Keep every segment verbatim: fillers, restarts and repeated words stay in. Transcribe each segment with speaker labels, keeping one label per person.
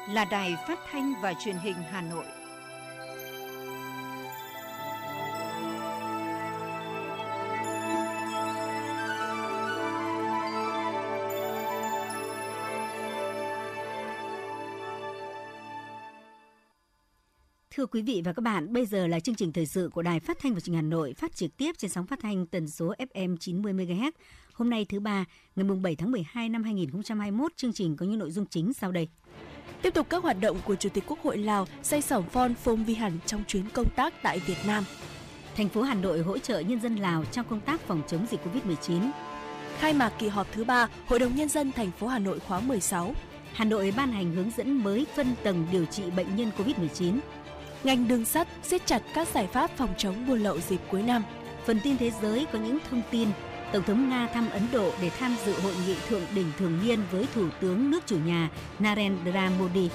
Speaker 1: là Đài Phát thanh và Truyền hình Hà Nội.
Speaker 2: Thưa quý vị và các bạn, bây giờ là chương trình thời sự của Đài Phát thanh và Truyền hình Hà Nội, phát trực tiếp trên sóng phát thanh tần số ép em chín mươi mê ga héc. Hôm nay thứ ba, ngày bảy tháng mười hai năm hai nghìn không trăm hai mươi mốt, chương trình có những nội dung chính sau đây.
Speaker 3: Tiếp tục các hoạt động của Chủ tịch Quốc hội Lào Say Sỏm Phon Phong Vi Hẳn trong chuyến công tác tại Việt Nam.
Speaker 2: Thành phố Hà Nội hỗ trợ nhân dân Lào trong công tác phòng chống dịch covid mười chín.
Speaker 3: Khai mạc kỳ họp thứ ba Hội đồng Nhân dân thành phố Hà Nội khóa mười sáu.
Speaker 2: Hà Nội ban hành hướng dẫn mới phân tầng điều trị bệnh nhân covid mười chín.
Speaker 3: Ngành đường sắt siết chặt các giải pháp phòng chống buôn lậu dịp cuối năm.
Speaker 2: Phần tin thế giới có những thông tin. Tổng thống Nga thăm Ấn Độ để tham dự hội nghị thượng đỉnh thường niên với Thủ tướng nước chủ nhà Narendra Modi.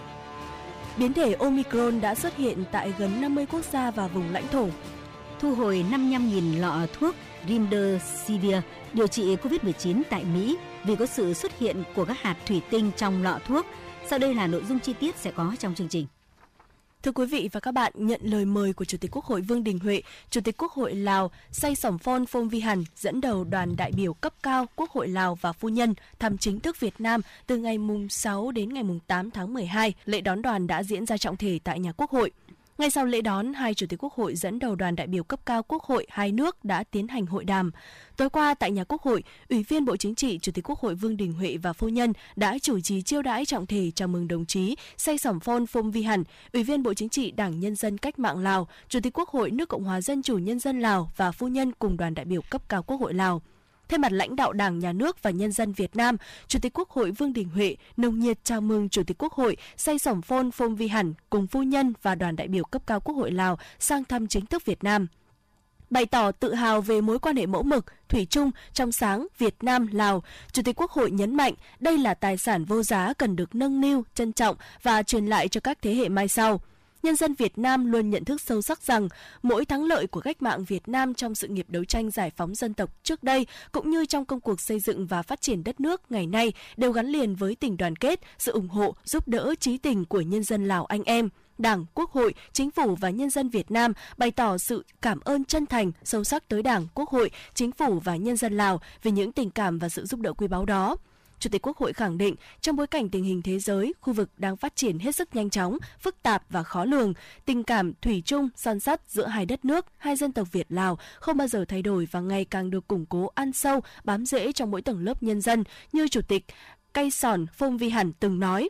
Speaker 3: Biến thể Omicron đã xuất hiện tại gần năm mươi quốc gia và vùng lãnh thổ.
Speaker 2: Thu hồi năm mươi lăm nghìn lọ thuốc Remdesivir điều trị covid mười chín tại Mỹ vì có sự xuất hiện của các hạt thủy tinh trong lọ thuốc. Sau đây là nội dung chi tiết sẽ có trong chương trình.
Speaker 3: Thưa quý vị và các bạn, nhận lời mời của Chủ tịch Quốc hội Vương Đình Huệ, Chủ tịch Quốc hội Lào Say Sỏm Phon Phong Vi Hẳn dẫn đầu đoàn đại biểu cấp cao Quốc hội Lào và phu nhân thăm chính thức Việt Nam từ ngày sáu đến ngày tám tháng mười hai. Lễ đón đoàn đã diễn ra trọng thể tại nhà Quốc hội. Ngay sau lễ đón, hai Chủ tịch Quốc hội dẫn đầu đoàn đại biểu cấp cao Quốc hội hai nước đã tiến hành hội đàm. Tối qua tại nhà Quốc hội, Ủy viên Bộ Chính trị, Chủ tịch Quốc hội Vương Đình Huệ và phu nhân đã chủ trì chiêu đãi trọng thể chào mừng đồng chí Say Sỏm Phon Phong Vi Hẳn, Ủy viên Bộ Chính trị Đảng Nhân dân Cách mạng Lào, Chủ tịch Quốc hội nước Cộng hòa Dân chủ Nhân dân Lào và phu nhân cùng đoàn đại biểu cấp cao Quốc hội Lào. Thay mặt lãnh đạo Đảng, Nhà nước và nhân dân Việt Nam, Chủ tịch Quốc hội Vương Đình Huệ nồng nhiệt chào mừng Chủ tịch Quốc hội Say Sỏm Phon Phong Vi Hẳn cùng phu nhân và đoàn đại biểu cấp cao Quốc hội Lào sang thăm chính thức Việt Nam. Bày tỏ tự hào về mối quan hệ mẫu mực, thủy chung, trong sáng Việt Nam-Lào, Chủ tịch Quốc hội nhấn mạnh đây là tài sản vô giá cần được nâng niu, trân trọng và truyền lại cho các thế hệ mai sau. Nhân dân Việt Nam luôn nhận thức sâu sắc rằng mỗi thắng lợi của cách mạng Việt Nam trong sự nghiệp đấu tranh giải phóng dân tộc trước đây cũng như trong công cuộc xây dựng và phát triển đất nước ngày nay đều gắn liền với tình đoàn kết, sự ủng hộ, giúp đỡ trí tình của nhân dân Lào anh em. Đảng, Quốc hội, Chính phủ và nhân dân Việt Nam bày tỏ sự cảm ơn chân thành, sâu sắc tới Đảng, Quốc hội, Chính phủ và nhân dân Lào về những tình cảm và sự giúp đỡ quý báu đó. Chủ tịch Quốc hội khẳng định, trong bối cảnh tình hình thế giới, khu vực đang phát triển hết sức nhanh chóng, phức tạp và khó lường, tình cảm thủy chung, son sắt giữa hai đất nước, hai dân tộc Việt-Lào không bao giờ thay đổi và ngày càng được củng cố ăn sâu, bám rễ trong mỗi tầng lớp nhân dân, như Chủ tịch Say Sỏm Phong Vi Hẳn từng nói.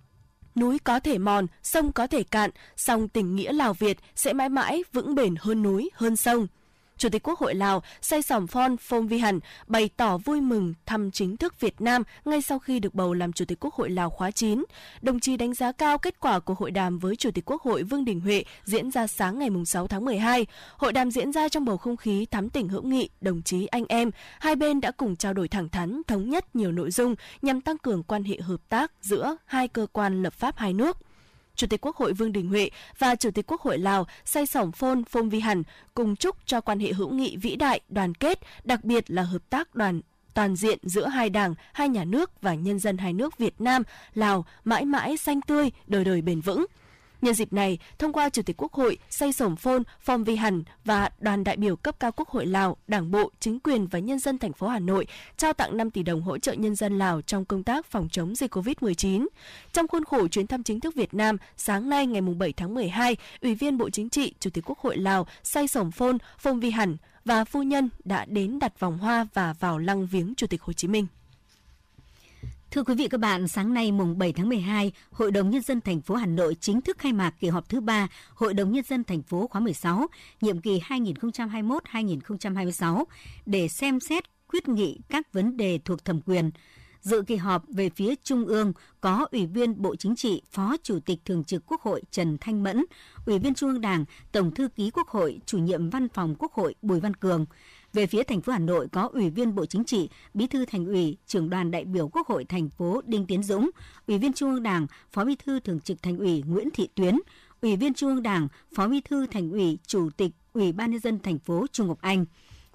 Speaker 3: Núi có thể mòn, sông có thể cạn, song tình nghĩa Lào-Việt sẽ mãi mãi vững bền hơn núi, hơn sông. Chủ tịch Quốc hội Lào Say Sỏm Phon Phong Vi Hẳn bày tỏ vui mừng thăm chính thức Việt Nam ngay sau khi được bầu làm Chủ tịch Quốc hội Lào khóa chín. Đồng chí đánh giá cao kết quả của hội đàm với Chủ tịch Quốc hội Vương Đình Huệ diễn ra sáng ngày sáu tháng mười hai. Hội đàm diễn ra trong bầu không khí thắm tỉnh hữu nghị, đồng chí anh em. Hai bên đã cùng trao đổi thẳng thắn, thống nhất nhiều nội dung nhằm tăng cường quan hệ hợp tác giữa hai cơ quan lập pháp hai nước. Chủ tịch Quốc hội Vương Đình Huệ và Chủ tịch Quốc hội Lào Say Sỏm Phon Phong Vi Hẳn cùng chúc cho quan hệ hữu nghị vĩ đại, đoàn kết, đặc biệt là hợp tác đoàn toàn diện giữa hai đảng, hai nhà nước và nhân dân hai nước Việt Nam, Lào mãi mãi xanh tươi, đời đời bền vững. Nhân dịp này, thông qua Chủ tịch Quốc hội Say Sỏm Phon Phong Vi Hẳn và đoàn đại biểu cấp cao Quốc hội Lào, Đảng bộ, chính quyền và nhân dân thành phố Hà Nội trao tặng năm tỷ đồng hỗ trợ nhân dân Lào trong công tác phòng chống dịch covid mười chín. Trong khuôn khổ chuyến thăm chính thức Việt Nam, sáng nay ngày bảy tháng mười hai, Ủy viên Bộ Chính trị, Chủ tịch Quốc hội Lào Say Sỏm Phon Phong Vi Hẳn và phu nhân đã đến đặt vòng hoa và vào lăng viếng Chủ tịch Hồ Chí Minh.
Speaker 2: Thưa quý vị các bạn, sáng nay mùng bảy tháng mười hai, Hội đồng Nhân dân thành phố Hà Nội chính thức khai mạc kỳ họp thứ ba Hội đồng Nhân dân thành phố khóa mười sáu, nhiệm kỳ hai nghìn không trăm hai mươi mốt đến hai nghìn không trăm hai mươi sáu, để xem xét quyết nghị các vấn đề thuộc thẩm quyền. Dự kỳ họp về phía Trung ương có Ủy viên Bộ Chính trị, Phó Chủ tịch Thường trực Quốc hội Trần Thanh Mẫn, Ủy viên Trung ương Đảng, Tổng thư ký Quốc hội, Chủ nhiệm Văn phòng Quốc hội Bùi Văn Cường. Về phía thành phố Hà Nội có Ủy viên Bộ Chính trị, Bí thư Thành ủy, Trưởng đoàn đại biểu Quốc hội thành phố Đinh Tiến Dũng, Ủy viên Trung ương Đảng, Phó Bí thư Thường trực Thành ủy Nguyễn Thị Tuyến, Ủy viên Trung ương Đảng, Phó Bí thư Thành ủy, Chủ tịch Ủy ban nhân dân thành phố Trung Ngọc Anh.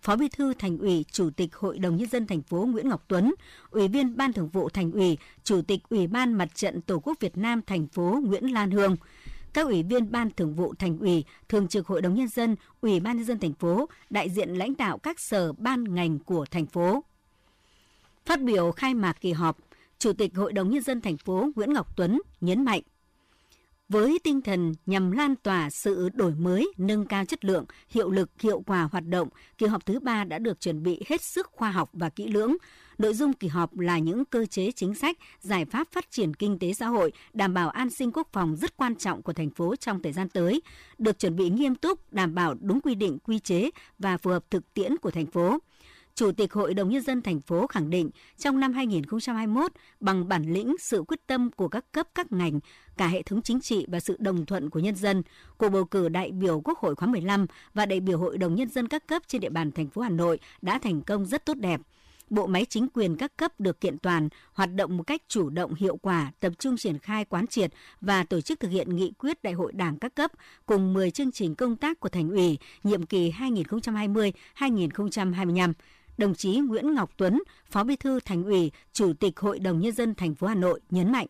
Speaker 2: Phó Bí thư Thành ủy, Chủ tịch Hội đồng Nhân dân thành phố Nguyễn Ngọc Tuấn, Ủy viên Ban Thường vụ Thành ủy, Chủ tịch Ủy ban Mặt trận Tổ quốc Việt Nam thành phố Nguyễn Lan Hương, các ủy viên Ban Thường vụ Thành ủy, Thường trực Hội đồng Nhân dân, Ủy ban Nhân dân thành phố, đại diện lãnh đạo các sở ban ngành của thành phố. Phát biểu khai mạc kỳ họp, Chủ tịch Hội đồng Nhân dân thành phố Nguyễn Ngọc Tuấn nhấn mạnh, với tinh thần nhằm lan tỏa sự đổi mới, nâng cao chất lượng, hiệu lực, hiệu quả hoạt động, kỳ họp thứ ba đã được chuẩn bị hết sức khoa học và kỹ lưỡng. Nội dung kỳ họp là những cơ chế chính sách, giải pháp phát triển kinh tế xã hội, đảm bảo an sinh quốc phòng rất quan trọng của thành phố trong thời gian tới, được chuẩn bị nghiêm túc, đảm bảo đúng quy định, quy chế và phù hợp thực tiễn của thành phố. Chủ tịch Hội đồng Nhân dân thành phố khẳng định trong năm hai nghìn không trăm hai mươi mốt, bằng bản lĩnh, sự quyết tâm của các cấp các ngành, cả hệ thống chính trị và sự đồng thuận của nhân dân, cuộc bầu cử đại biểu Quốc hội khóa mười lăm và đại biểu Hội đồng Nhân dân các cấp trên địa bàn thành phố Hà Nội đã thành công rất tốt đẹp. Bộ máy chính quyền các cấp được kiện toàn, hoạt động một cách chủ động hiệu quả, tập trung triển khai quán triệt và tổ chức thực hiện nghị quyết Đại hội Đảng các cấp cùng mười chương trình công tác của Thành ủy nhiệm kỳ hai nghìn không trăm hai mươi đến hai nghìn không trăm hai mươi lăm. Đồng chí Nguyễn Ngọc Tuấn, Phó Bí thư Thành ủy, Chủ tịch Hội đồng Nhân dân thành phố Hà Nội nhấn mạnh.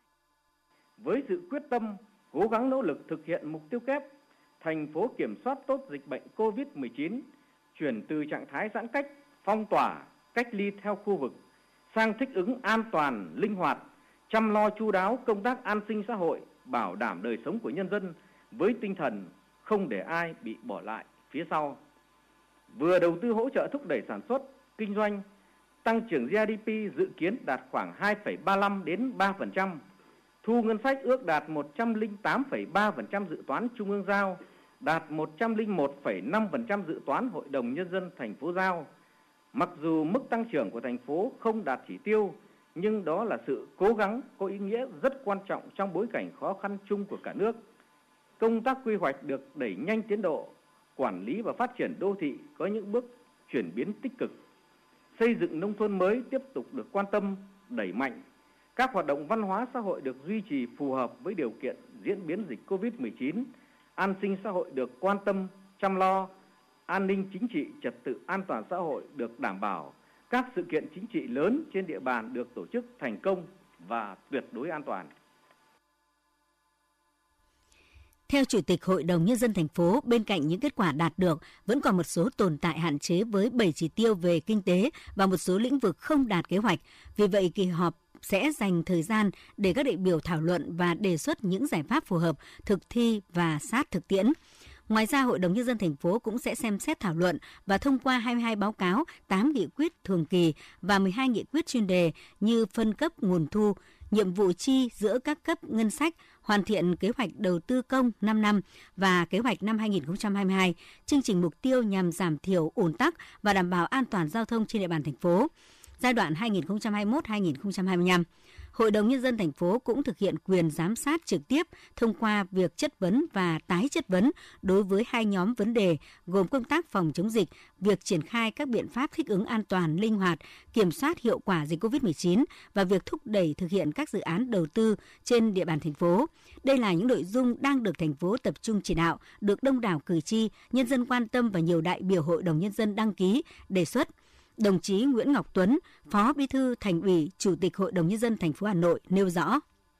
Speaker 4: Với sự quyết tâm, cố gắng nỗ lực thực hiện mục tiêu kép, thành phố kiểm soát tốt dịch bệnh cô vít mười chín, chuyển từ trạng thái giãn cách, phong tỏa, cách ly theo khu vực, sang thích ứng an toàn, linh hoạt, chăm lo chu đáo công tác an sinh xã hội, bảo đảm đời sống của nhân dân với tinh thần không để ai bị bỏ lại phía sau. Vừa đầu tư hỗ trợ thúc đẩy sản xuất, kinh doanh, tăng trưởng giê đê pê dự kiến đạt khoảng hai phẩy ba mươi lăm đến ba phần trăm, thu ngân sách ước đạt một trăm lẻ tám phẩy ba phần trăm dự toán Trung ương giao, đạt một trăm lẻ một phẩy năm phần trăm dự toán Hội đồng Nhân dân thành phố giao. Mặc dù mức tăng trưởng của thành phố không đạt chỉ tiêu, nhưng đó là sự cố gắng có ý nghĩa rất quan trọng trong bối cảnh khó khăn chung của cả nước. Công tác quy hoạch được đẩy nhanh tiến độ, quản lý và phát triển đô thị có những bước chuyển biến tích cực. Xây dựng nông thôn mới tiếp tục được quan tâm, đẩy mạnh. Các hoạt động văn hóa xã hội được duy trì phù hợp với điều kiện diễn biến dịch cô vít mười chín. An sinh xã hội được quan tâm, chăm lo. An ninh chính trị, trật tự an toàn xã hội được đảm bảo. Các sự kiện chính trị lớn trên địa bàn được tổ chức thành công và tuyệt đối an toàn.
Speaker 2: Theo Chủ tịch Hội đồng Nhân dân thành phố, bên cạnh những kết quả đạt được, vẫn còn một số tồn tại hạn chế với bảy chỉ tiêu về kinh tế và một số lĩnh vực không đạt kế hoạch. Vì vậy, kỳ họp sẽ dành thời gian để các đại biểu thảo luận và đề xuất những giải pháp phù hợp, thực thi và sát thực tiễn. Ngoài ra, Hội đồng Nhân dân thành phố cũng sẽ xem xét thảo luận và thông qua hai mươi hai báo cáo, tám nghị quyết thường kỳ và mười hai nghị quyết chuyên đề như phân cấp nguồn thu, nhiệm vụ chi giữa các cấp ngân sách, hoàn thiện kế hoạch đầu tư công năm năm và kế hoạch năm hai nghìn không trăm hai mươi hai, chương trình mục tiêu nhằm giảm thiểu ùn tắc và đảm bảo an toàn giao thông trên địa bàn thành phố, giai đoạn hai nghìn không trăm hai mươi mốt đến hai nghìn không trăm hai mươi lăm. Hội đồng Nhân dân thành phố cũng thực hiện quyền giám sát trực tiếp thông qua việc chất vấn và tái chất vấn đối với hai nhóm vấn đề gồm công tác phòng chống dịch, việc triển khai các biện pháp thích ứng an toàn, linh hoạt, kiểm soát hiệu quả dịch cô vít mười chín và việc thúc đẩy thực hiện các dự án đầu tư trên địa bàn thành phố. Đây là những nội dung đang được thành phố tập trung chỉ đạo, được đông đảo cử tri, nhân dân quan tâm và nhiều đại biểu Hội đồng Nhân dân đăng ký, đề xuất. Đồng chí Nguyễn Ngọc Tuấn, Phó Bí thư Thành ủy, Chủ tịch Hội đồng Nhân dân thành phố Hà Nội nêu rõ.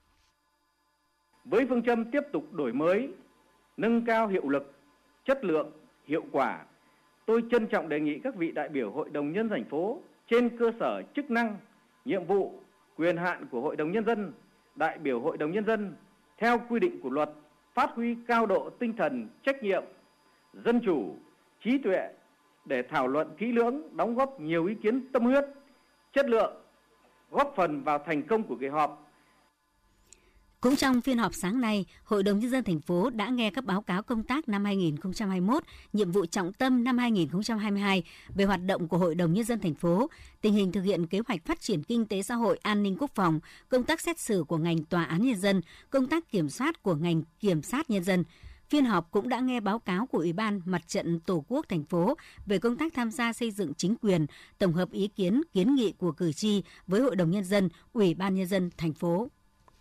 Speaker 4: Với phương châm tiếp tục đổi mới, nâng cao hiệu lực, chất lượng, hiệu quả, tôi trân trọng đề nghị các vị đại biểu Hội đồng Nhân dân thành phố trên cơ sở chức năng, nhiệm vụ, quyền hạn của Hội đồng Nhân dân, đại biểu Hội đồng Nhân dân theo quy định của luật, phát huy cao độ tinh thần trách nhiệm, dân chủ, trí tuệ, để thảo luận kỹ lưỡng, đóng góp nhiều ý kiến tâm huyết, chất lượng, góp phần vào thành công của kỳ họp.
Speaker 2: Cũng trong phiên họp sáng nay, Hội đồng Nhân dân thành phố đã nghe các báo cáo công tác năm hai nghìn không trăm hai mươi mốt, nhiệm vụ trọng tâm năm hai nghìn không trăm hai mươi hai về hoạt động của Hội đồng Nhân dân thành phố, tình hình thực hiện kế hoạch phát triển kinh tế xã hội, an ninh quốc phòng, công tác xét xử của ngành tòa án nhân dân, công tác kiểm soát của ngành kiểm sát nhân dân. Phiên họp cũng đã nghe báo cáo của Ủy ban Mặt trận Tổ quốc thành phố về công tác tham gia xây dựng chính quyền, tổng hợp ý kiến, kiến nghị của cử tri với Hội đồng Nhân dân, Ủy ban Nhân dân thành phố.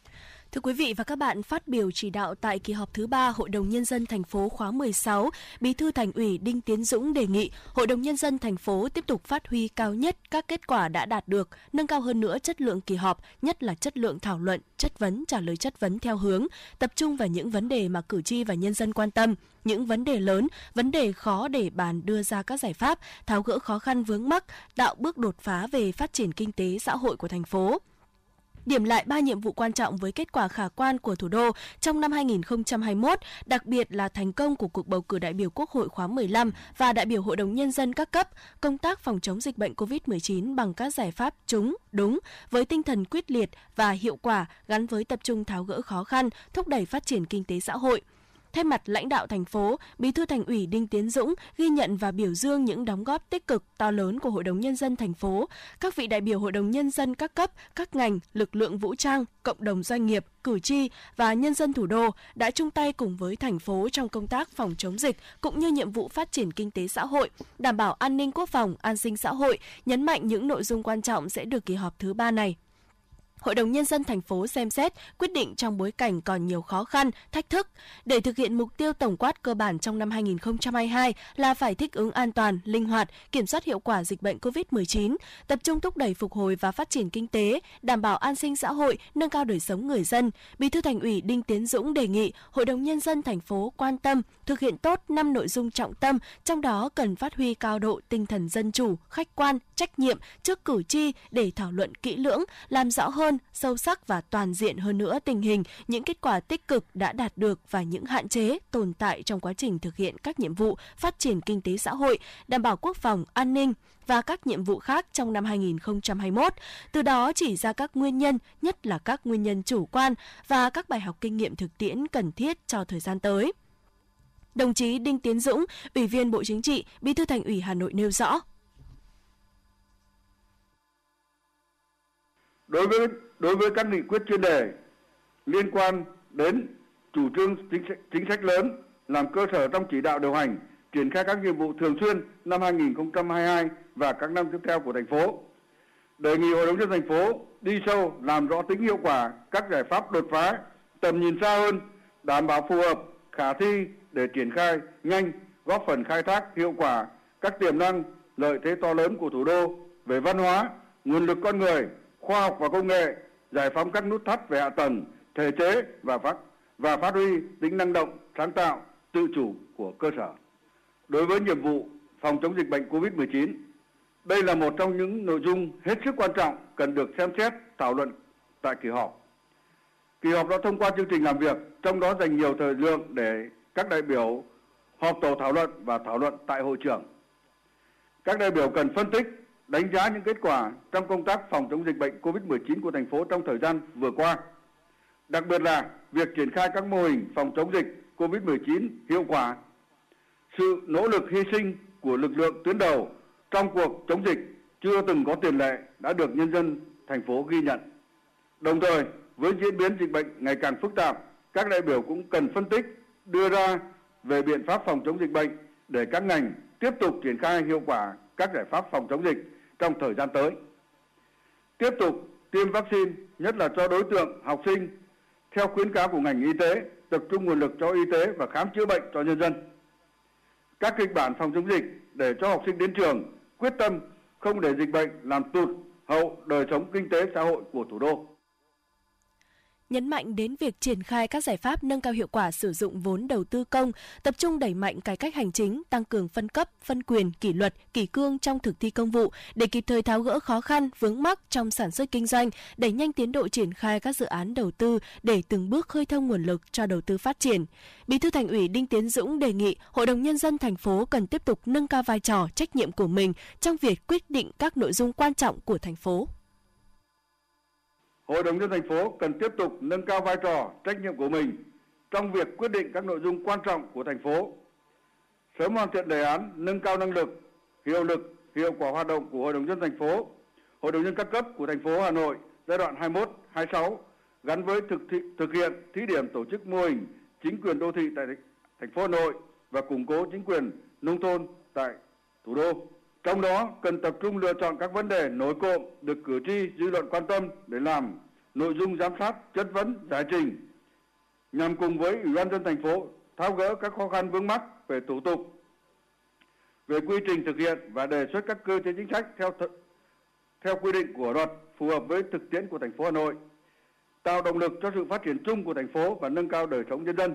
Speaker 3: Thưa quý vị và các bạn, phát biểu chỉ đạo tại kỳ họp thứ ba Hội đồng Nhân dân thành phố khóa mười sáu, Bí thư Thành ủy Đinh Tiến Dũng đề nghị Hội đồng Nhân dân thành phố tiếp tục phát huy cao nhất các kết quả đã đạt được, nâng cao hơn nữa chất lượng kỳ họp, nhất là chất lượng thảo luận, chất vấn, trả lời chất vấn theo hướng, tập trung vào những vấn đề mà cử tri và nhân dân quan tâm, những vấn đề lớn, vấn đề khó để bàn đưa ra các giải pháp, tháo gỡ khó khăn vướng mắc, tạo bước đột phá về phát triển kinh tế xã hội của thành phố. Điểm lại ba nhiệm vụ quan trọng với kết quả khả quan của thủ đô trong năm hai nghìn không trăm hai mươi mốt, đặc biệt là thành công của cuộc bầu cử đại biểu Quốc hội khóa mười lăm và đại biểu Hội đồng Nhân dân các cấp, công tác phòng chống dịch bệnh covid mười chín bằng các giải pháp trúng, đúng, với tinh thần quyết liệt và hiệu quả gắn với tập trung tháo gỡ khó khăn, thúc đẩy phát triển kinh tế xã hội. Thay mặt lãnh đạo thành phố, Bí thư Thành ủy Đinh Tiến Dũng ghi nhận và biểu dương những đóng góp tích cực to lớn của Hội đồng Nhân dân thành phố, các vị đại biểu Hội đồng Nhân dân các cấp, các ngành, lực lượng vũ trang, cộng đồng doanh nghiệp, cử tri và nhân dân thủ đô đã chung tay cùng với thành phố trong công tác phòng chống dịch cũng như nhiệm vụ phát triển kinh tế xã hội, đảm bảo an ninh quốc phòng, an sinh xã hội, nhấn mạnh những nội dung quan trọng sẽ được kỳ họp thứ ba này. Hội đồng Nhân dân thành phố xem xét, quyết định trong bối cảnh còn nhiều khó khăn, thách thức. Để thực hiện mục tiêu tổng quát cơ bản trong năm hai nghìn không trăm hai mươi hai là phải thích ứng an toàn, linh hoạt, kiểm soát hiệu quả dịch bệnh covid mười chín, tập trung thúc đẩy phục hồi và phát triển kinh tế, đảm bảo an sinh xã hội, nâng cao đời sống người dân. Bí thư Thành ủy Đinh Tiến Dũng đề nghị Hội đồng Nhân dân thành phố quan tâm, thực hiện tốt năm nội dung trọng tâm, trong đó cần phát huy cao độ tinh thần dân chủ, khách quan, trách nhiệm trước cử tri để thảo luận kỹ lưỡng, làm rõ hơn, sâu sắc và toàn diện hơn nữa tình hình, những kết quả tích cực đã đạt được và những hạn chế tồn tại trong quá trình thực hiện các nhiệm vụ phát triển kinh tế xã hội, đảm bảo quốc phòng, an ninh và các nhiệm vụ khác trong năm hai nghìn không trăm hai mươi mốt. Từ đó chỉ ra các nguyên nhân, nhất là các nguyên nhân chủ quan và các bài học kinh nghiệm thực tiễn cần thiết cho thời gian tới. Đồng chí Đinh Tiến Dũng, Ủy viên Bộ Chính trị, Bí thư Thành ủy Hà Nội nêu rõ.
Speaker 5: Đối với đối với các nghị quyết chuyên đề liên quan đến chủ trương chính sách, chính sách lớn làm cơ sở trong chỉ đạo điều hành triển khai các nhiệm vụ thường xuyên năm hai nghìn không trăm hai mươi hai và các năm tiếp theo của thành phố, đề nghị Hội đồng Nhân dân thành phố đi sâu làm rõ tính hiệu quả các giải pháp đột phá, tầm nhìn xa hơn, đảm bảo phù hợp, khả thi để triển khai nhanh, góp phần khai thác hiệu quả các tiềm năng, lợi thế to lớn của thủ đô về văn hóa, nguồn lực con người, khoa học và công nghệ, giải phóng các nút thắt về hạ tầng, thể chế và phát và phát huy tính năng động, sáng tạo, tự chủ của cơ sở. Đối với nhiệm vụ phòng chống dịch bệnh covid mười chín, đây là một trong những nội dung hết sức quan trọng cần được xem xét, thảo luận tại kỳ họp. Kỳ họp đã thông qua chương trình làm việc, trong đó dành nhiều thời lượng để các đại biểu họp tổ thảo luận và thảo luận tại hội trường. Các đại biểu cần phân tích, đánh giá những kết quả trong công tác phòng chống dịch bệnh covid mười chín của thành phố trong thời gian vừa qua. Đặc biệt là việc triển khai các mô hình phòng chống dịch covid mười chín hiệu quả, sự nỗ lực hy sinh của lực lượng tuyến đầu trong cuộc chống dịch chưa từng có tiền lệ đã được nhân dân thành phố ghi nhận. Đồng thời, với diễn biến dịch bệnh ngày càng phức tạp, các đại biểu cũng cần phân tích, đưa ra về biện pháp phòng chống dịch bệnh để các ngành tiếp tục triển khai hiệu quả các giải pháp phòng chống dịch trong thời gian tới. Tiếp tục tiêm vaccine, nhất là cho đối tượng học sinh, theo khuyến cáo của ngành y tế, tập trung nguồn lực cho y tế và khám chữa bệnh cho nhân dân. Các kịch bản phòng chống dịch để cho học sinh đến trường, quyết tâm không để dịch bệnh làm tụt hậu đời sống kinh tế xã hội của thủ đô.
Speaker 3: Nhấn mạnh đến việc triển khai các giải pháp nâng cao hiệu quả sử dụng vốn đầu tư công, tập trung đẩy mạnh cải cách hành chính, tăng cường phân cấp, phân quyền, kỷ luật, kỷ cương trong thực thi công vụ để kịp thời tháo gỡ khó khăn, vướng mắc trong sản xuất kinh doanh, đẩy nhanh tiến độ triển khai các dự án đầu tư để từng bước khơi thông nguồn lực cho đầu tư phát triển. Bí thư Thành ủy Đinh Tiến Dũng đề nghị Hội đồng Nhân dân thành phố cần tiếp tục nâng cao vai trò, trách nhiệm của mình trong việc quyết định các nội dung quan trọng của thành phố.
Speaker 5: Hội đồng Nhân dân thành phố cần tiếp tục nâng cao vai trò, trách nhiệm của mình trong việc quyết định các nội dung quan trọng của thành phố, sớm hoàn thiện đề án nâng cao năng lực, hiệu lực, hiệu quả hoạt động của Hội đồng Nhân dân thành phố, Hội đồng Nhân dân các cấp của thành phố Hà Nội giai đoạn hai mươi mốt đến hai mươi sáu gắn với thực, thị, thực hiện thí điểm tổ chức mô hình chính quyền đô thị tại thành phố Hà Nội và củng cố chính quyền nông thôn tại thủ đô. Trong đó cần tập trung lựa chọn các vấn đề nổi cộm được cử tri dư luận quan tâm để làm nội dung giám sát, chất vấn, giải trình nhằm cùng với Ủy ban nhân dân thành phố tháo gỡ các khó khăn vướng mắc về thủ tục, về quy trình thực hiện và đề xuất các cơ chế chính sách theo th- theo quy định của luật phù hợp với thực tiễn của thành phố Hà Nội, tạo động lực cho sự phát triển chung của thành phố và nâng cao đời sống nhân dân.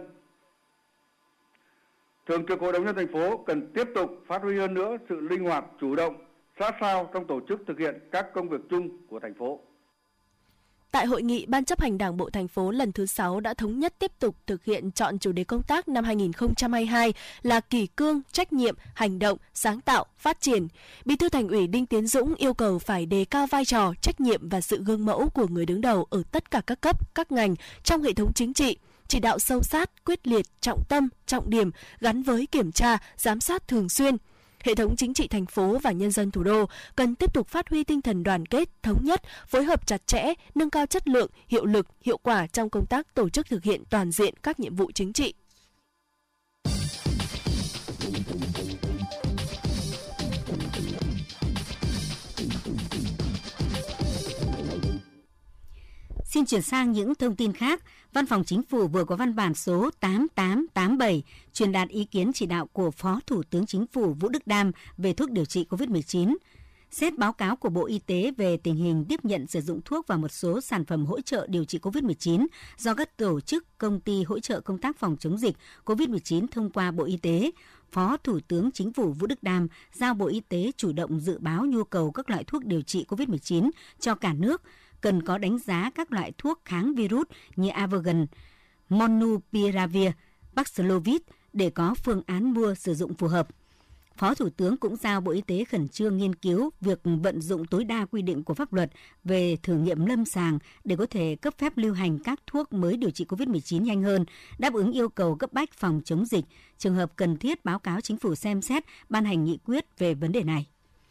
Speaker 5: Thường trực Hội đồng nhân dân thành phố cần tiếp tục phát huy hơn nữa sự linh hoạt, chủ động, sát sao trong tổ chức thực hiện các công việc chung của thành phố.
Speaker 3: Tại hội nghị, Ban chấp hành Đảng bộ thành phố lần thứ sáu đã thống nhất tiếp tục thực hiện chọn chủ đề công tác năm hai không hai hai là kỷ cương, trách nhiệm, hành động, sáng tạo, phát triển. Bí thư Thành ủy Đinh Tiến Dũng yêu cầu phải đề cao vai trò, trách nhiệm và sự gương mẫu của người đứng đầu ở tất cả các cấp, các ngành trong hệ thống chính trị, chỉ đạo sâu sát, quyết liệt, trọng tâm, trọng điểm gắn với kiểm tra, giám sát thường xuyên. Hệ thống chính trị thành phố và nhân dân thủ đô cần tiếp tục phát huy tinh thần đoàn kết, thống nhất, phối hợp chặt chẽ, nâng cao chất lượng, hiệu lực, hiệu quả trong công tác tổ chức thực hiện toàn diện các nhiệm vụ chính trị.
Speaker 2: Xin chuyển sang những thông tin khác. Văn phòng Chính phủ vừa có văn bản số tám tám tám bảy truyền đạt ý kiến chỉ đạo của Phó Thủ tướng Chính phủ Vũ Đức Đam về thuốc điều trị covid mười chín. Xét báo cáo của Bộ Y tế về tình hình tiếp nhận sử dụng thuốc và một số sản phẩm hỗ trợ điều trị covid mười chín do các tổ chức, công ty hỗ trợ công tác phòng chống dịch covid mười chín thông qua Bộ Y tế, Phó Thủ tướng Chính phủ Vũ Đức Đam giao Bộ Y tế chủ động dự báo nhu cầu các loại thuốc điều trị covid mười chín cho cả nước, cần có đánh giá các loại thuốc kháng virus như Avigan, Monupiravir, Paxlovid để có phương án mua sử dụng phù hợp. Phó Thủ tướng cũng giao Bộ Y tế khẩn trương nghiên cứu việc vận dụng tối đa quy định của pháp luật về thử nghiệm lâm sàng để có thể cấp phép lưu hành các thuốc mới điều trị covid mười chín nhanh hơn, đáp ứng yêu cầu cấp bách phòng chống dịch. Trường hợp cần thiết báo cáo Chính phủ xem xét ban hành nghị quyết về vấn đề này.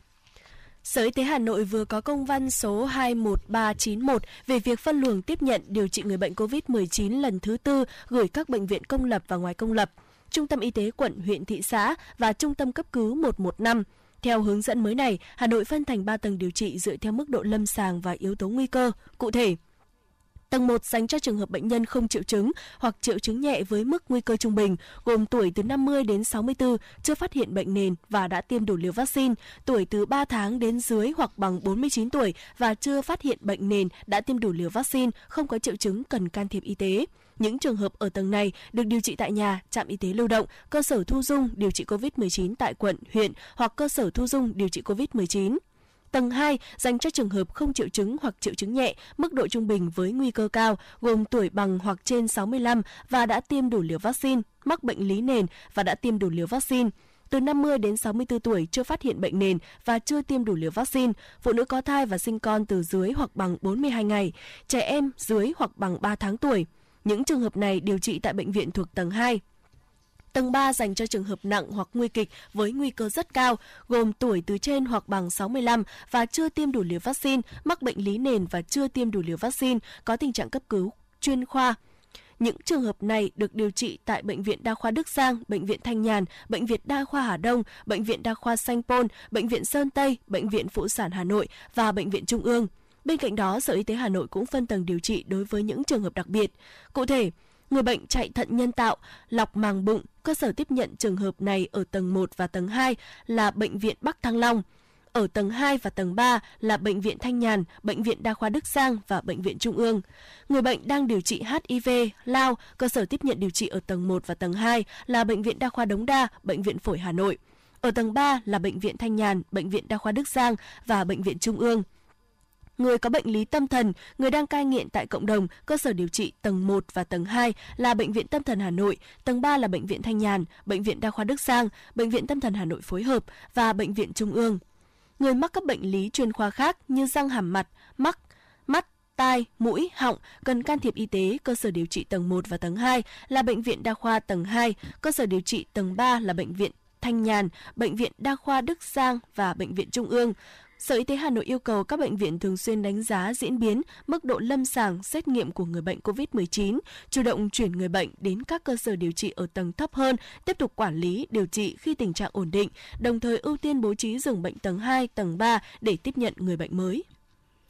Speaker 3: Sở Y tế Hà Nội vừa có công văn số hai một ba chín một về việc phân luồng tiếp nhận điều trị người bệnh covid mười chín lần thứ tư gửi các bệnh viện công lập và ngoài công lập, Trung tâm Y tế quận, huyện, thị xã và Trung tâm cấp cứu một một năm. Theo hướng dẫn mới này, Hà Nội phân thành ba tầng điều trị dựa theo mức độ lâm sàng và yếu tố nguy cơ. Cụ thể, tầng một dành cho trường hợp bệnh nhân không triệu chứng hoặc triệu chứng nhẹ với mức nguy cơ trung bình, gồm tuổi từ năm mươi đến sáu mươi tư, chưa phát hiện bệnh nền và đã tiêm đủ liều vaccine, tuổi từ ba tháng đến dưới hoặc bằng bốn mươi chín tuổi và chưa phát hiện bệnh nền, đã tiêm đủ liều vaccine, không có triệu chứng cần can thiệp y tế. Những trường hợp ở tầng này được điều trị tại nhà, trạm y tế lưu động, cơ sở thu dung điều trị covid mười chín tại quận, huyện hoặc cơ sở thu dung điều trị covid mười chín. Tầng hai dành cho trường hợp không triệu chứng hoặc triệu chứng nhẹ, mức độ trung bình với nguy cơ cao, gồm tuổi bằng hoặc trên sáu mươi lăm và đã tiêm đủ liều vaccine, mắc bệnh lý nền và đã tiêm đủ liều vaccine. Từ năm mươi đến sáu mươi tư tuổi chưa phát hiện bệnh nền và chưa tiêm đủ liều vaccine, phụ nữ có thai và sinh con từ dưới hoặc bằng bốn mươi hai ngày, trẻ em dưới hoặc bằng ba tháng tuổi. Những trường hợp này điều trị tại bệnh viện thuộc tầng hai. Tầng ba dành cho trường hợp nặng hoặc nguy kịch với nguy cơ rất cao, gồm tuổi từ trên hoặc bằng sáu mươi lăm và chưa tiêm đủ liều vaccine, mắc bệnh lý nền và chưa tiêm đủ liều vaccine, có tình trạng cấp cứu chuyên khoa. Những trường hợp này được điều trị tại Bệnh viện Đa khoa Đức Giang, Bệnh viện Thanh Nhàn, Bệnh viện Đa khoa Hà Đông, Bệnh viện Đa khoa Sanh Pôn, Bệnh viện Sơn Tây, Bệnh viện Phụ sản Hà Nội và Bệnh viện Trung ương. Bên cạnh đó, Sở Y tế Hà Nội cũng phân tầng điều trị đối với những trường hợp đặc biệt. Cụ thể, người bệnh chạy thận nhân tạo, lọc màng bụng, cơ sở tiếp nhận trường hợp này ở tầng một và tầng hai là Bệnh viện Bắc Thăng Long. Ở tầng hai và tầng ba là Bệnh viện Thanh Nhàn, Bệnh viện Đa khoa Đức Giang và Bệnh viện Trung ương. Người bệnh đang điều trị hát i vê, lao, cơ sở tiếp nhận điều trị ở tầng một và tầng hai là Bệnh viện Đa khoa Đống Đa, Bệnh viện Phổi Hà Nội. Ở tầng ba là Bệnh viện Thanh Nhàn, Bệnh viện Đa khoa Đức Giang và Bệnh viện Trung ương. Người có bệnh lý tâm thần, người đang cai nghiện tại cộng đồng, cơ sở điều trị tầng một và tầng hai là Bệnh viện Tâm thần Hà Nội, tầng ba là Bệnh viện Thanh Nhàn, Bệnh viện Đa khoa Đức Giang, Bệnh viện Tâm thần Hà Nội phối hợp và Bệnh viện Trung ương. Người mắc các bệnh lý chuyên khoa khác như răng hàm mặt, mắt, mắt, tai, mũi, họng cần can thiệp y tế, cơ sở điều trị tầng một và tầng hai là Bệnh viện Đa khoa tầng hai, cơ sở điều trị tầng ba là Bệnh viện Thanh Nhàn, Bệnh viện Đa khoa Đức Giang và Bệnh viện Trung ương. Sở Y tế Hà Nội yêu cầu các bệnh viện thường xuyên đánh giá diễn biến, mức độ lâm sàng, xét nghiệm của người bệnh covid mười chín, chủ động chuyển người bệnh đến các cơ sở điều trị ở tầng thấp hơn, tiếp tục quản lý, điều trị khi tình trạng ổn định, đồng thời ưu tiên bố trí giường bệnh tầng hai, tầng ba để tiếp nhận người bệnh mới.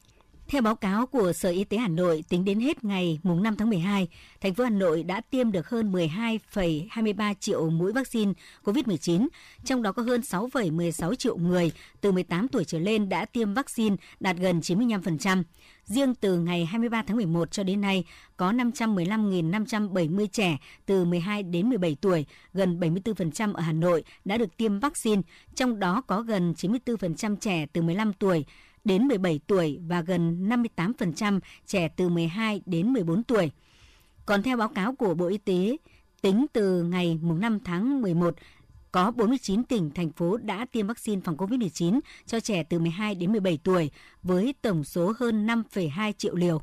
Speaker 2: Theo báo cáo của Sở Y tế Hà Nội, tính đến hết ngày năm tháng mười hai, thành phố Hà Nội đã tiêm được hơn mười hai phẩy hai mươi ba triệu mũi vaccine covid mười chín, trong đó có hơn sáu phẩy mười sáu triệu người từ mười tám tuổi trở lên đã tiêm vaccine, đạt gần chín mươi lăm phần trăm. Riêng từ ngày hai mươi ba tháng mười một cho đến nay, có năm trăm mười lăm nghìn năm trăm bảy mươi trẻ từ mười hai đến mười bảy tuổi, gần bảy mươi tư phần trăm ở Hà Nội đã được tiêm vaccine, trong đó có gần chín mươi tư phần trăm trẻ từ mười lăm tuổi đến mười bảy tuổi và gần năm mươi tám phần trăm trẻ từ mười hai đến mười bốn tuổi. Còn theo báo cáo của Bộ Y tế, tính từ ngày năm tháng mười một, có bốn mươi chín tỉnh, thành phố đã tiêm vaccine phòng covid mười chín cho trẻ từ mười hai đến mười bảy tuổi với tổng số hơn năm phẩy hai triệu liều.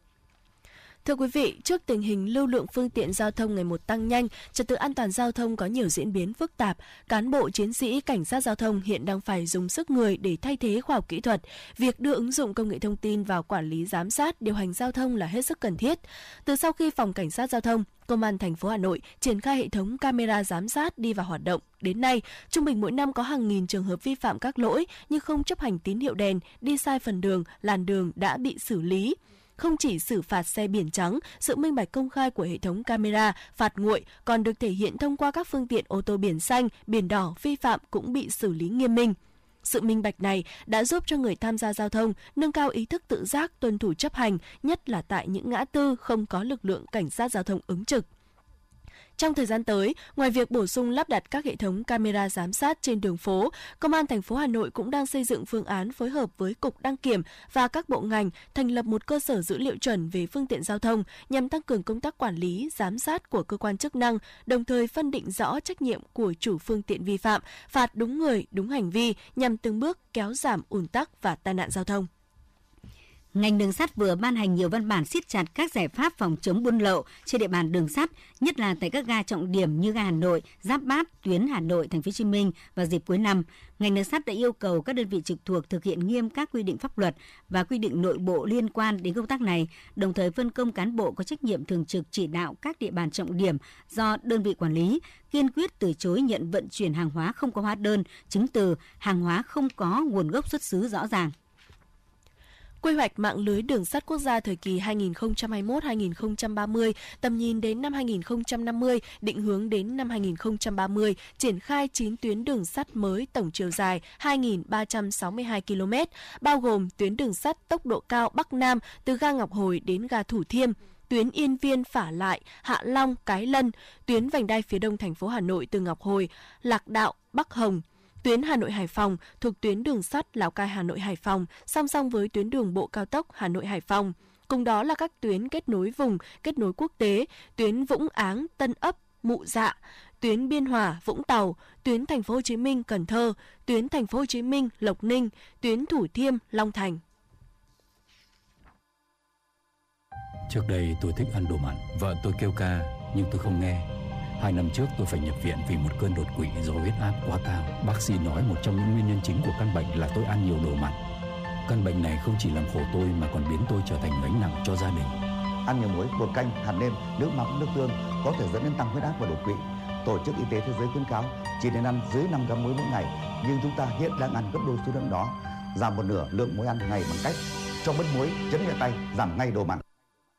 Speaker 3: Thưa quý vị, trước tình hình lưu lượng phương tiện giao thông ngày một tăng nhanh, trật tự an toàn giao thông có nhiều diễn biến phức tạp, cán bộ chiến sĩ cảnh sát giao thông hiện đang phải dùng sức người để thay thế khoa học kỹ thuật. Việc đưa ứng dụng công nghệ thông tin vào quản lý giám sát, điều hành giao thông là hết sức cần thiết. Từ sau khi phòng cảnh sát giao thông, Công an thành phố Hà Nội triển khai hệ thống camera giám sát đi vào hoạt động, đến nay, trung bình mỗi năm có hàng nghìn trường hợp vi phạm các lỗi như không chấp hành tín hiệu đèn, đi sai phần đường, làn đường đã bị xử lý. Không chỉ xử phạt xe biển trắng, sự minh bạch công khai của hệ thống camera phạt nguội còn được thể hiện thông qua các phương tiện ô tô biển xanh, biển đỏ vi phạm cũng bị xử lý nghiêm minh. Sự minh bạch này đã giúp cho người tham gia giao thông nâng cao ý thức tự giác tuân thủ chấp hành, nhất là tại những ngã tư không có lực lượng cảnh sát giao thông ứng trực. Trong thời gian tới, ngoài việc bổ sung lắp đặt các hệ thống camera giám sát trên đường phố, Công an thành phố Hà Nội cũng đang xây dựng phương án phối hợp với Cục Đăng kiểm và các bộ ngành thành lập một cơ sở dữ liệu chuẩn về phương tiện giao thông nhằm tăng cường công tác quản lý, giám sát của cơ quan chức năng, đồng thời phân định rõ trách nhiệm của chủ phương tiện vi phạm, phạt đúng người, đúng hành vi nhằm từng bước kéo giảm ùn tắc và tai nạn giao thông.
Speaker 2: Ngành đường sắt vừa ban hành nhiều văn bản siết chặt các giải pháp phòng chống buôn lậu trên địa bàn đường sắt, nhất là tại các ga trọng điểm như ga Hà Nội, Giáp Bát, tuyến Hà Nội, Thành phố Hồ Chí Minh vào dịp cuối năm. Ngành đường sắt đã yêu cầu các đơn vị trực thuộc thực hiện nghiêm các quy định pháp luật và quy định nội bộ liên quan đến công tác này, đồng thời phân công cán bộ có trách nhiệm thường trực chỉ đạo các địa bàn trọng điểm do đơn vị quản lý, kiên quyết từ chối nhận vận chuyển hàng hóa không có hóa đơn, chứng từ, hàng hóa không có nguồn gốc xuất xứ rõ ràng.
Speaker 3: Quy hoạch mạng lưới đường sắt quốc gia thời kỳ hai nghìn không trăm hai mươi mốt đến hai nghìn không trăm ba mươi, tầm nhìn đến năm hai nghìn không trăm năm mươi, định hướng đến năm hai nghìn không trăm ba mươi, triển khai chín tuyến đường sắt mới tổng chiều dài hai nghìn ba trăm sáu mươi hai ki lô mét, bao gồm tuyến đường sắt tốc độ cao Bắc Nam từ ga Ngọc Hồi đến ga Thủ Thiêm, tuyến Yên Viên Phả Lại, Hạ Long, Cái Lân, tuyến vành đai phía đông thành phố Hà Nội từ Ngọc Hồi, Lạc Đạo, Bắc Hồng, tuyến Hà Nội Hải Phòng thuộc tuyến đường sắt Lào Cai Hà Nội Hải Phòng song song với tuyến đường bộ cao tốc Hà Nội Hải Phòng. Cùng đó là các tuyến kết nối vùng, kết nối quốc tế, tuyến Vũng Áng, Tân Ấp, Mụ Dạ, tuyến Biên Hòa, Vũng Tàu, tuyến Thành phố Hồ Chí Minh, Cần Thơ, tuyến Thành phố Hồ Chí Minh, Lộc Ninh, tuyến Thủ Thiêm, Long Thành.
Speaker 6: Trước đây tôi thích ăn đồ mặn, vợ tôi kêu ca nhưng tôi không nghe. Hai năm trước tôi phải nhập viện vì một cơn đột quỵ do huyết áp quá cao. Bác sĩ nói một trong những nguyên nhân chính của căn bệnh là tôi ăn nhiều đồ mặn. Căn bệnh này không chỉ làm khổ tôi mà còn biến tôi trở thành gánh nặng cho gia đình.
Speaker 7: Ăn nhiều muối, bột canh, hạt nêm, nước mắm, nước tương có thể dẫn đến tăng huyết áp và đột quỵ. Tổ chức Y tế Thế giới khuyến cáo chỉ nên ăn dưới năm gam muối mỗi ngày, nhưng chúng ta hiện đang ăn gấp đôi số lượng đó. Giảm một nửa lượng muối ăn ngày bằng cách cho bớt muối, chấn nhẹ tay, giảm ngay đồ mặn.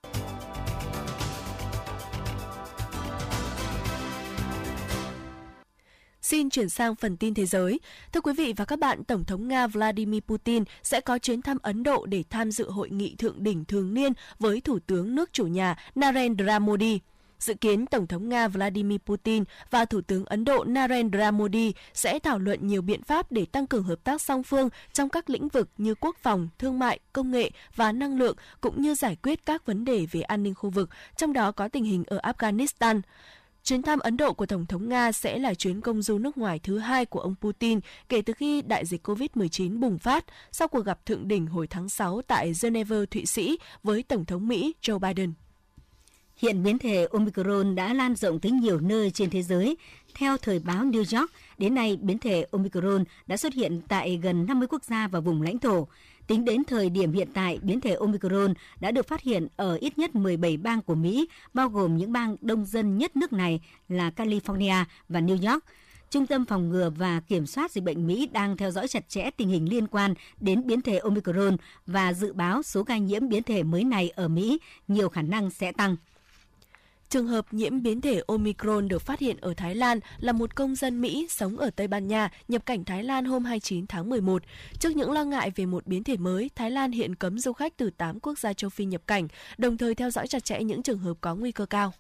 Speaker 3: Xin chuyển sang phần tin thế giới. Thưa quý vị và các bạn, Tổng thống Nga Vladimir Putin sẽ có chuyến thăm Ấn Độ để tham dự hội nghị thượng đỉnh thường niên với Thủ tướng nước chủ nhà Narendra Modi. Dự kiến Tổng thống Nga Vladimir Putin và Thủ tướng Ấn Độ Narendra Modi sẽ thảo luận nhiều biện pháp để tăng cường hợp tác song phương trong các lĩnh vực như quốc phòng, thương mại, công nghệ và năng lượng, cũng như giải quyết các vấn đề về an ninh khu vực, trong đó có tình hình ở Afghanistan. Chuyến thăm Ấn Độ của Tổng thống Nga sẽ là chuyến công du nước ngoài thứ hai của ông Putin kể từ khi đại dịch covid mười chín bùng phát sau cuộc gặp thượng đỉnh hồi tháng sáu tại Geneva, Thụy Sĩ với Tổng thống Mỹ Joe Biden.
Speaker 2: Hiện biến thể Omicron đã lan rộng tới nhiều nơi trên thế giới. Theo thời báo New York, đến nay biến thể Omicron đã xuất hiện tại gần năm mươi quốc gia và vùng lãnh thổ. Tính đến thời điểm hiện tại, biến thể Omicron đã được phát hiện ở ít nhất mười bảy bang của Mỹ, bao gồm những bang đông dân nhất nước này là California và New York. Trung tâm Phòng ngừa và Kiểm soát Dịch bệnh Mỹ đang theo dõi chặt chẽ tình hình liên quan đến biến thể Omicron và dự báo số ca nhiễm biến thể mới này ở Mỹ nhiều khả năng sẽ tăng.
Speaker 3: Trường hợp nhiễm biến thể Omicron được phát hiện ở Thái Lan là một công dân Mỹ sống ở Tây Ban Nha, nhập cảnh Thái Lan hôm hai mươi chín tháng mười một. Trước những lo ngại về một biến thể mới, Thái Lan hiện cấm du khách từ tám quốc gia châu Phi nhập cảnh, đồng thời theo dõi chặt chẽ những trường hợp có nguy cơ cao.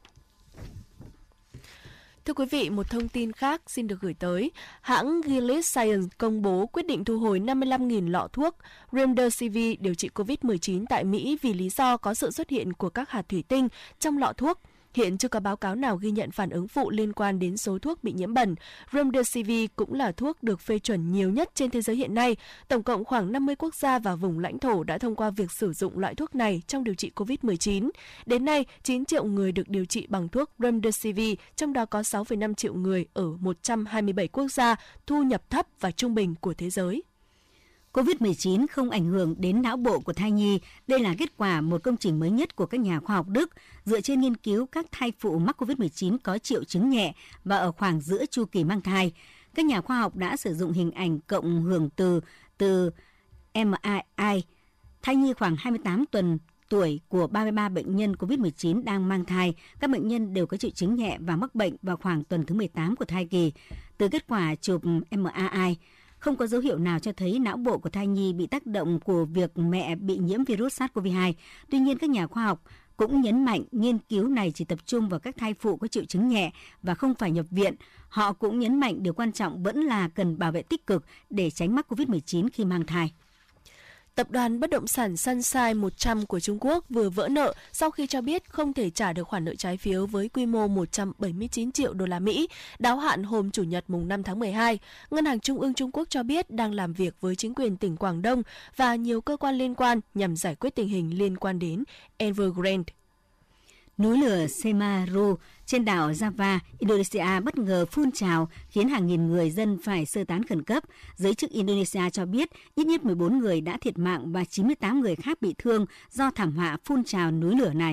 Speaker 3: Thưa quý vị, một thông tin khác xin được gửi tới. Hãng Gilead Sciences công bố quyết định thu hồi năm mươi lăm nghìn lọ thuốc Remdesivir điều trị covid mười chín tại Mỹ vì lý do có sự xuất hiện của các hạt thủy tinh trong lọ thuốc. Hiện chưa có báo cáo nào ghi nhận phản ứng phụ liên quan đến số thuốc bị nhiễm bẩn. Remdesivir cũng là thuốc được phê chuẩn nhiều nhất trên thế giới hiện nay. Tổng cộng khoảng năm mươi quốc gia và vùng lãnh thổ đã thông qua việc sử dụng loại thuốc này trong điều trị covid mười chín. Đến nay, chín triệu người được điều trị bằng thuốc Remdesivir, trong đó có sáu phẩy năm triệu người ở một trăm hai mươi bảy quốc gia, thu nhập thấp và trung bình của thế giới.
Speaker 2: covid mười chín không ảnh hưởng đến não bộ của thai nhi. Đây là kết quả một công trình mới nhất của các nhà khoa học Đức dựa trên nghiên cứu các thai phụ mắc covid mười chín có triệu chứng nhẹ và ở khoảng giữa chu kỳ mang thai. Các nhà khoa học đã sử dụng hình ảnh cộng hưởng từ từ em rờ i thai nhi khoảng hai mươi tám tuần tuổi của ba mươi ba bệnh nhân covid mười chín đang mang thai. Các bệnh nhân đều có triệu chứng nhẹ và mắc bệnh vào khoảng tuần thứ mười tám của thai kỳ. Từ kết quả chụp em rờ i, không có dấu hiệu nào cho thấy não bộ của thai nhi bị tác động của việc mẹ bị nhiễm virus SARS-xê o vê hai. Tuy nhiên, các nhà khoa học cũng nhấn mạnh nghiên cứu này chỉ tập trung vào các thai phụ có triệu chứng nhẹ và không phải nhập viện. Họ cũng nhấn mạnh điều quan trọng vẫn là cần bảo vệ tích cực để tránh mắc covid mười chín khi mang thai.
Speaker 3: Tập đoàn bất động sản Sunshine một trăm của Trung Quốc vừa vỡ nợ sau khi cho biết không thể trả được khoản nợ trái phiếu với quy mô một trăm bảy mươi chín triệu đô la Mỹ, đáo hạn hôm Chủ nhật mùng năm tháng mười hai. Ngân hàng Trung ương Trung Quốc cho biết đang làm việc với chính quyền tỉnh Quảng Đông và nhiều cơ quan liên quan nhằm giải quyết tình hình liên quan đến Evergrande.
Speaker 2: Núi lửa Semeru trên đảo Java, Indonesia bất ngờ phun trào khiến hàng nghìn người dân phải sơ tán khẩn cấp. Giới chức Indonesia cho biết ít nhất mười bốn người đã thiệt mạng và chín mươi tám người khác bị thương do thảm họa phun trào núi lửa này.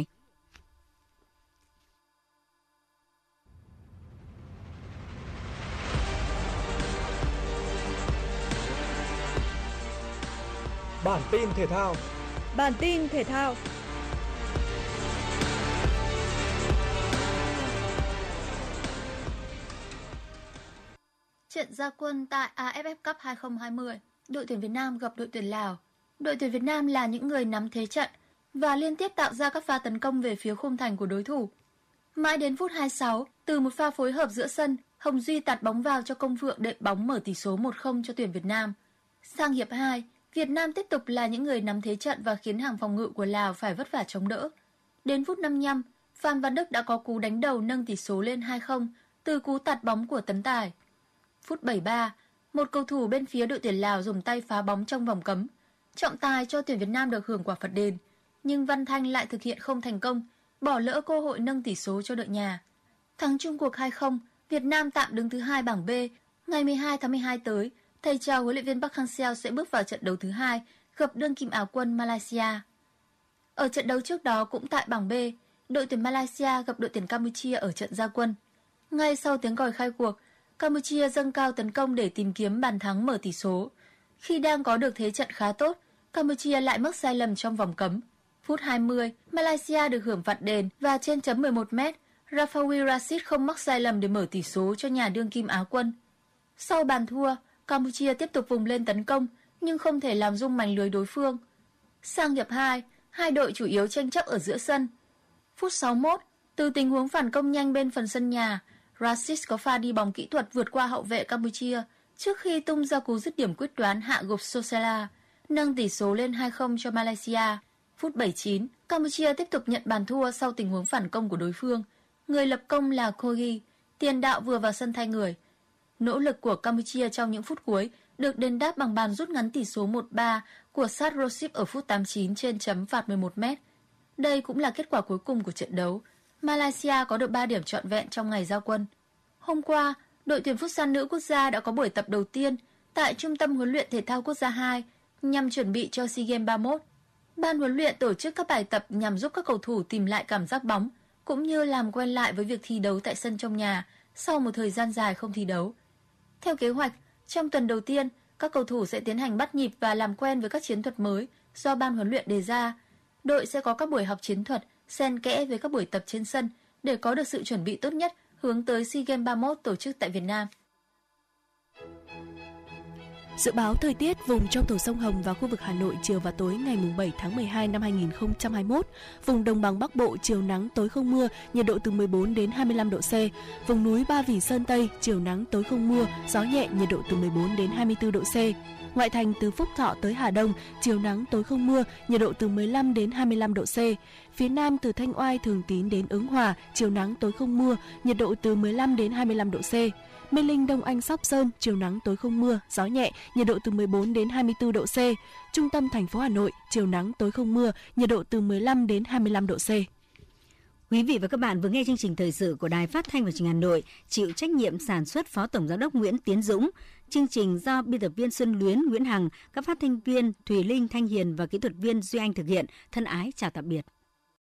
Speaker 8: Bản tin thể thao.
Speaker 9: Bản tin thể thao.
Speaker 10: Trận ra quân tại a ép ép Cup hai không hai không, đội tuyển Việt Nam gặp đội tuyển Lào. Đội tuyển Việt Nam là những người nắm thế trận và liên tiếp tạo ra các pha tấn công về phía khung thành của đối thủ. Mãi đến phút hai mươi sáu, từ một pha phối hợp giữa sân, Hồng Duy tạt bóng vào cho Công Phượng đệm bóng mở tỷ số một không cho tuyển Việt Nam. Sang hiệp hai, Việt Nam tiếp tục là những người nắm thế trận và khiến hàng phòng ngự của Lào phải vất vả chống đỡ. Đến phút năm mươi lăm, Phan Văn Đức đã có cú đánh đầu nâng tỷ số lên hai không từ cú tạt bóng của Tấn Tài. Phút bảy mươi ba, một cầu thủ bên phía đội tuyển Lào dùng tay phá bóng trong vòng cấm. Trọng tài cho tuyển Việt Nam được hưởng quả phạt đền, nhưng Văn Thanh lại thực hiện không thành công, bỏ lỡ cơ hội nâng tỷ số cho đội nhà. Thắng chung cuộc hai không, Việt Nam tạm đứng thứ hai bảng B. Ngày mười hai tháng mười hai tới, thầy trò huấn luyện viên Park Hang-seo sẽ bước vào trận đấu thứ hai, gặp đương kim Áo quân Malaysia. Ở trận đấu trước đó cũng tại bảng B, đội tuyển Malaysia gặp đội tuyển Campuchia ở trận ra quân. Ngay sau tiếng còi khai cuộc, Campuchia dâng cao tấn công để tìm kiếm bàn thắng mở tỷ số. Khi đang có được thế trận khá tốt, Campuchia lại mắc sai lầm trong vòng cấm. Phút hai mươi, Malaysia được hưởng phạt đền và trên chấm mười một mét, Rafawi Rashid không mắc sai lầm để mở tỷ số cho nhà đương kim Áo quân. Sau bàn thua, Campuchia tiếp tục vùng lên tấn công nhưng không thể làm rung mảnh lưới đối phương. Sang hiệp hai, hai đội chủ yếu tranh chấp ở giữa sân. Phút sáu mươi mốt, từ tình huống phản công nhanh bên phần sân nhà, Rashid có pha đi bóng kỹ thuật vượt qua hậu vệ Campuchia trước khi tung ra cú dứt điểm quyết đoán hạ gục Sosela, nâng tỷ số lên hai không cho Malaysia. Phút bảy mươi chín, Campuchia tiếp tục nhận bàn thua sau tình huống phản công của đối phương. Người lập công là Kogi, tiền đạo vừa vào sân thay người. Nỗ lực của Campuchia trong những phút cuối được đền đáp bằng bàn rút ngắn tỷ số một ba của Sát Rosip ở phút tám mươi chín trên chấm phạt mười một mét. Đây cũng là kết quả cuối cùng của trận đấu. Malaysia có được ba điểm trọn vẹn trong ngày ra quân. Hôm qua, đội tuyển Futsal nữ quốc gia đã có buổi tập đầu tiên tại Trung tâm Huấn luyện Thể thao Quốc gia hai nhằm chuẩn bị cho SEA Games ba mươi mốt. Ban huấn luyện tổ chức các bài tập nhằm giúp các cầu thủ tìm lại cảm giác bóng, cũng như làm quen lại với việc thi đấu tại sân trong nhà sau một thời gian dài không thi đấu. Theo kế hoạch, trong tuần đầu tiên, các cầu thủ sẽ tiến hành bắt nhịp và làm quen với các chiến thuật mới do ban huấn luyện đề ra. Đội sẽ có các buổi học chiến thuật xen kẽ với các buổi tập trên sân để có được sự chuẩn bị tốt nhất hướng tới SEA Games ba mươi mốt tổ chức tại Việt Nam.
Speaker 3: Dự báo thời tiết vùng trong thổ sông Hồng và khu vực Hà Nội chiều và tối ngày bảy tháng mười hai năm hai nghìn không trăm hai mươi mốt. Vùng đồng bằng Bắc Bộ chiều nắng tối không mưa, nhiệt độ từ mười bốn đến hai mươi lăm độ C. Vùng núi Ba Vì Sơn Tây chiều nắng tối không mưa, gió nhẹ, nhiệt độ từ mười bốn đến hai mươi tư độ C. Ngoại thành từ Phúc Thọ tới Hà Đông chiều nắng tối không mưa, nhiệt độ từ mười lăm đến hai mươi lăm độ C. Phía Nam từ Thanh Oai, Thường Tín đến Ứng Hòa chiều nắng tối không mưa, nhiệt độ từ mười lăm đến hai mươi lăm độ C. Mê Linh, Đông Anh, Sóc Sơn chiều nắng tối không mưa, gió nhẹ, nhiệt độ từ mười bốn đến hai mươi tư độ C. Trung tâm thành phố Hà Nội chiều nắng tối không mưa, nhiệt độ từ mười lăm đến hai mươi lăm độ C.
Speaker 2: Quý vị và các bạn vừa nghe chương trình thời sự của Đài Phát thanh và Truyền hình Hà Nội, chịu trách nhiệm sản xuất Phó Tổng giám đốc Nguyễn Tiến Dũng. Chương trình do biên tập viên Xuân Luyến, Nguyễn Hằng, các phát thanh viên Thùy Linh, Thanh Hiền và kỹ thuật viên Duy Anh thực hiện. Thân ái chào tạm biệt.